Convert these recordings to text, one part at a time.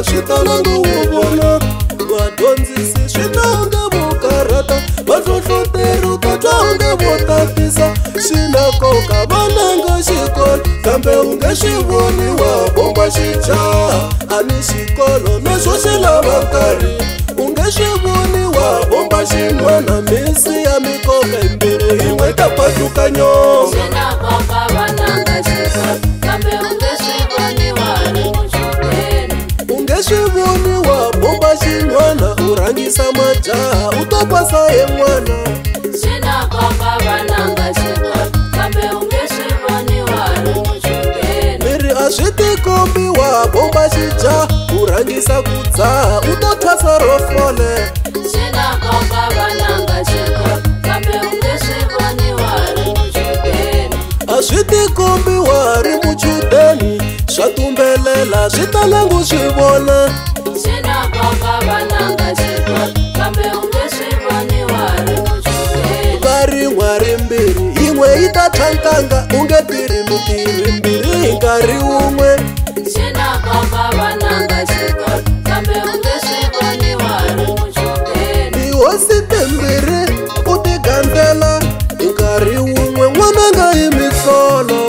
swi talanga wu vona vadyondzisi swi ta onge vo karata vahlohloteri u ta twa onge vo tatisa swi na nkoka vananga xikolo kambe u nge swi voni wa bomba xijaha a ni xikolo leswo xi lava nkarhi u nge swi voni wa bomba xin'wana misi ya mikoka yimbirhi yin'we ta patuka nyonga u nge swi voni wa bomba xin'wana u rhangisa majaha u to pasa hi n'wana miri a swi tikombi wa bomba xijaha u rhangisa ku dzaha u to thwasa ro fole a swi tikombi wa ri muchudeni swa tumbelela swi talangu swi vona va rin'we rimbirhi yin'we yi ta tlhankanga u nge tirhi mitirhi mbirhi hi nkarhi wun'we tihosi timbirhi u ti gandzela hi nkarhi wun'we n'wana nga hi mihlolo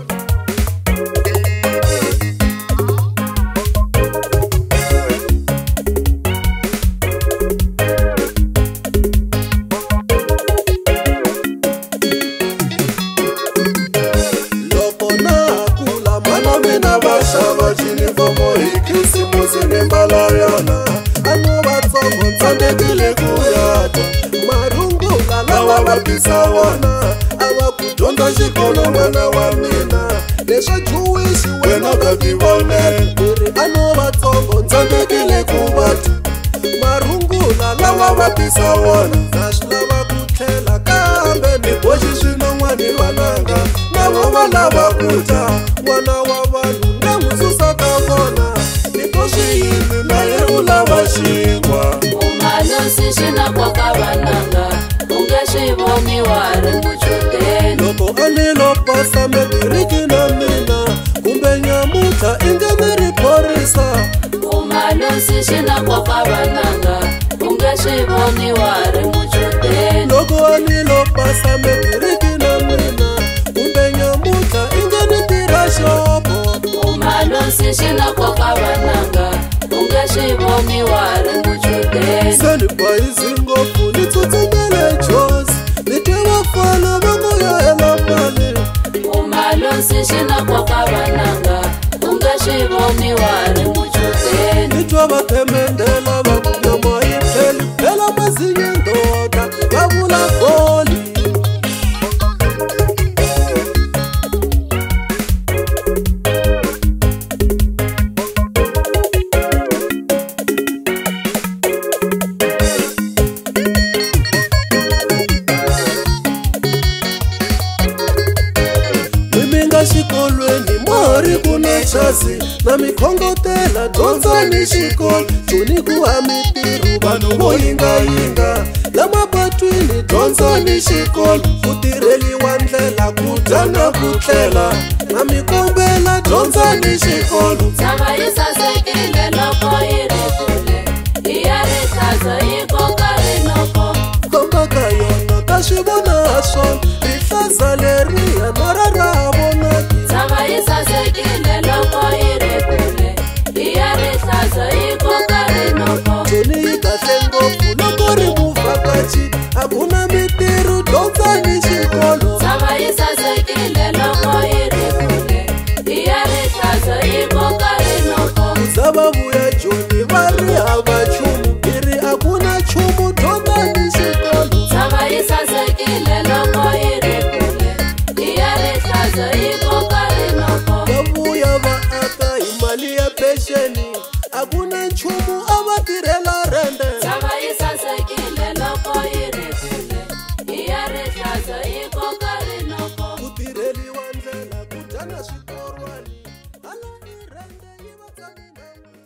loko na ha kula mana mina va xava jinifomo hi khisimusi ni mbala yona a no vatsongo tsandzekile ku yata marungula lawa va tisa wona a va ku dyondza xikolo n'wana wa mina leswa juwisi wena ka tivonela miri a no vatsongo tsandzekile ku vata marungula lawa va tisa wona na swi lava ku tlhela kambe ni boxi swin'wan'wani vananga na vo va lava ku dya n'wana wa vanhu na n'wi susa ka vona ni to swiyini na ye u lava xinkwa loko a ni lo pasa metiriki na mina kumbe nyamutlha i nge ni ri phorisa loko a ni lo pasa metiriki na mina kumbe nyamutlha i nge ni tirha xopo se ni bayizi ngopfu ni tsutsumele josi ni twe vafana va ngo ya hela mali ni twa va themendela va ku nyama yi pheli phela mazinye ndoda va vula goli xikolweni mori ku na chasi na mikhongotela dyondzani xikolo joni ku ha mitirhu vanhu vo yingayinga la mapatwini dyondzani xikolo ku tirheliwa ndlela ku dya na ku tlela na mikombela dyondzani xikolo komba ka yona ta swi vona swona rihlaza leriya na ra ra vonaki joni yi kahle ngopfu loko ri muvhakachi a ku na mitirhu dyondzani xikolo ku za va vuya joni va ri hava chumu iri a ku na chumu dyondzani xikolo va vuya va aka hi mali ya pexeni a ku na nchumu a va tirhela rende ku tirheliwa ndlela ku dya na switorwani hala i rende yi va tsaminanga